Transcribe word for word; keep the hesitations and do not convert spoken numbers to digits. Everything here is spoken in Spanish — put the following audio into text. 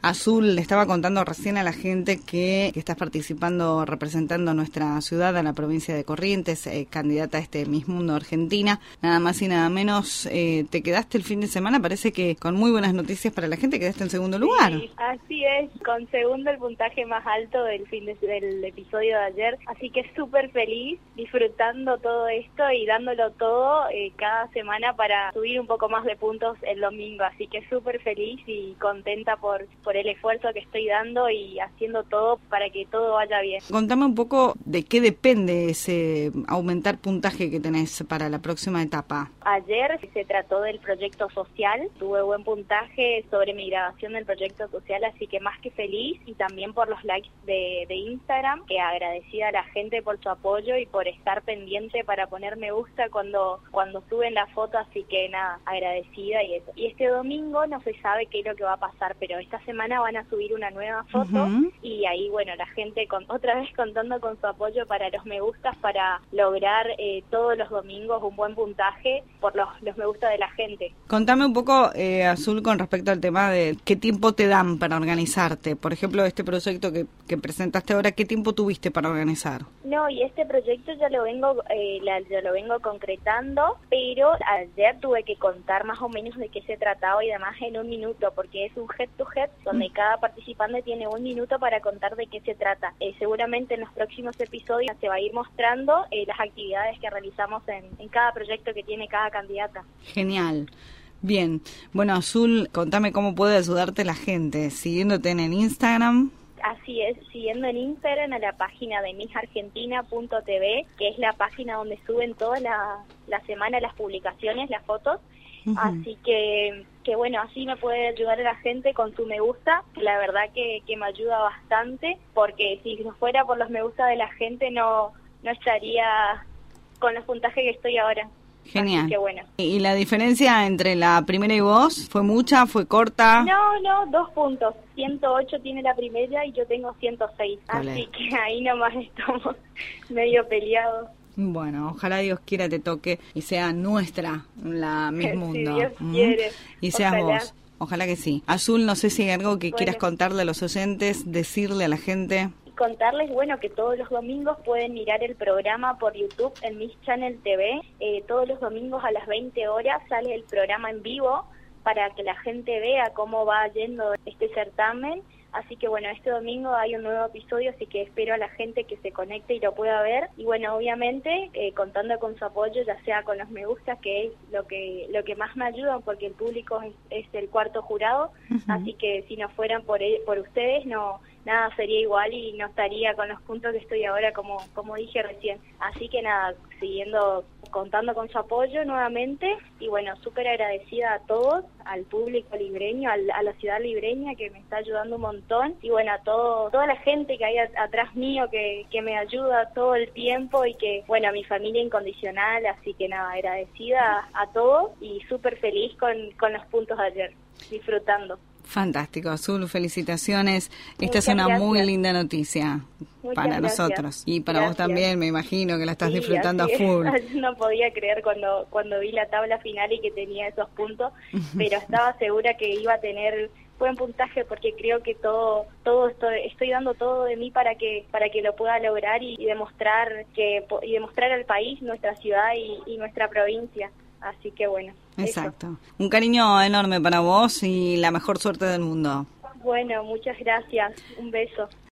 Azul, le estaba contando recién a la gente que, que estás participando, representando nuestra ciudad, a la provincia de Corrientes, eh, candidata a este Miss Mundo Argentina, nada más y nada menos. Eh, te quedaste el fin de semana, parece que con muy buenas noticias para la gente, quedaste en segundo lugar. Sí, así es, con segundo el puntaje más alto del fin de, del episodio de ayer, así que súper feliz, disfrutando todo esto y dándolo todo eh, cada semana para subir un poco más de puntos el domingo, así que súper feliz y contenta por, por el esfuerzo que estoy dando y haciendo todo para que todo vaya bien. Contame un poco de qué depende ese aumentar puntaje que tenés para la próxima etapa. Ayer se trató del proyecto social, tuve buen puntaje sobre mi grabación del proyecto social, así que más que feliz, y también por los likes de, de Instagram, que agradecida a la gente por su apoyo y por estar pendiente para poner me gusta cuando, cuando suben la foto, así que nada, agradecida y eso. Y este domingo no se sabe qué es lo que va a pasar, pero esta semana van a subir una nueva foto uh-huh. y ahí, bueno, la gente con, otra vez contando con su apoyo para los me gustas, para lograr eh, todos los domingos un buen puntaje por los, los me gusta de la gente. Contame un poco, eh, Azul, con respecto al tema de qué tiempo te dan para organizarte. Por ejemplo, este proyecto que, que presentaste ahora, ¿qué tiempo tuviste para organizar? No, y este proyecto ya lo vengo eh, la, ya lo vengo concretando, pero ayer tuve que contar más o menos de qué se trataba y demás en un minuto, porque es un head to head donde mm. cada participante tiene un minuto para contar de qué se trata. Eh, seguramente en los próximos episodios se va a ir mostrando eh, las actividades que realizamos en, en cada proyecto que tiene cada candidata. Genial. Bien. Bueno, Azul, contame cómo puede ayudarte la gente, siguiéndote en el Instagram. Así es, siguiendo en Instagram a la página de miss argentina punto t v, que es la página donde suben toda la, la semana las publicaciones, las fotos. Uh-huh. Así que, que bueno, así me puede ayudar a la gente con su me gusta. La verdad que, que me ayuda bastante, porque si no fuera por los me gusta de la gente no, no estaría con los puntajes que estoy ahora. Genial. Así que bueno. ¿Y la diferencia entre la primera y vos? ¿Fue mucha? ¿Fue corta? No, no, dos puntos. ciento ocho tiene la primera y yo tengo ciento seis. Vale. Así que ahí nomás estamos medio peleados. Bueno, ojalá Dios quiera te toque y sea nuestra la Miss Mundo. Si Dios ¿Mm? quiere. Y seas ojalá. vos. Ojalá que sí. Azul, no sé si hay algo que bueno. quieras contarle a los oyentes, decirle a la gente. Contarles, bueno, que todos los domingos pueden mirar el programa por YouTube en Miss Channel T V. Eh, todos los domingos a las veinte horas sale el programa en vivo para que la gente vea cómo va yendo este certamen. Así que bueno, este domingo hay un nuevo episodio, así que espero a la gente que se conecte y lo pueda ver. Y bueno, obviamente eh, contando con su apoyo, ya sea con los me gusta, que es lo que lo que más me ayuda, porque el público es, es el cuarto jurado. Uh-huh. Así que si no fueran por por ustedes, no nada sería igual y no estaría con los puntos que estoy ahora, como como dije recién. Así que nada, siguiendo contando con su apoyo nuevamente, y bueno, súper agradecida a todos, al público libreño, al, a la ciudad libreña que me está ayudando un montón, y bueno, a todo toda la gente que hay a, atrás mío que, que me ayuda todo el tiempo, y que bueno, a mi familia incondicional, así que nada, agradecida a, a todos y súper feliz con, con los puntos de ayer, disfrutando. Fantástico, Azul, felicitaciones. Esta Muchas es una gracias. muy linda noticia. Muchas para gracias. Nosotros. Y para Gracias. vos también, me imagino que la estás sí, disfrutando a es. full. No podía creer cuando cuando vi la tabla final y que tenía esos puntos, pero estaba segura que iba a tener buen puntaje, porque creo que todo todo estoy, estoy dando todo de mí para que para que lo pueda lograr y, y demostrar que y demostrar al país, nuestra ciudad y, y nuestra provincia. Así que bueno. Exacto. Eso. Un cariño enorme para vos y la mejor suerte del mundo. Bueno, muchas gracias. Un beso.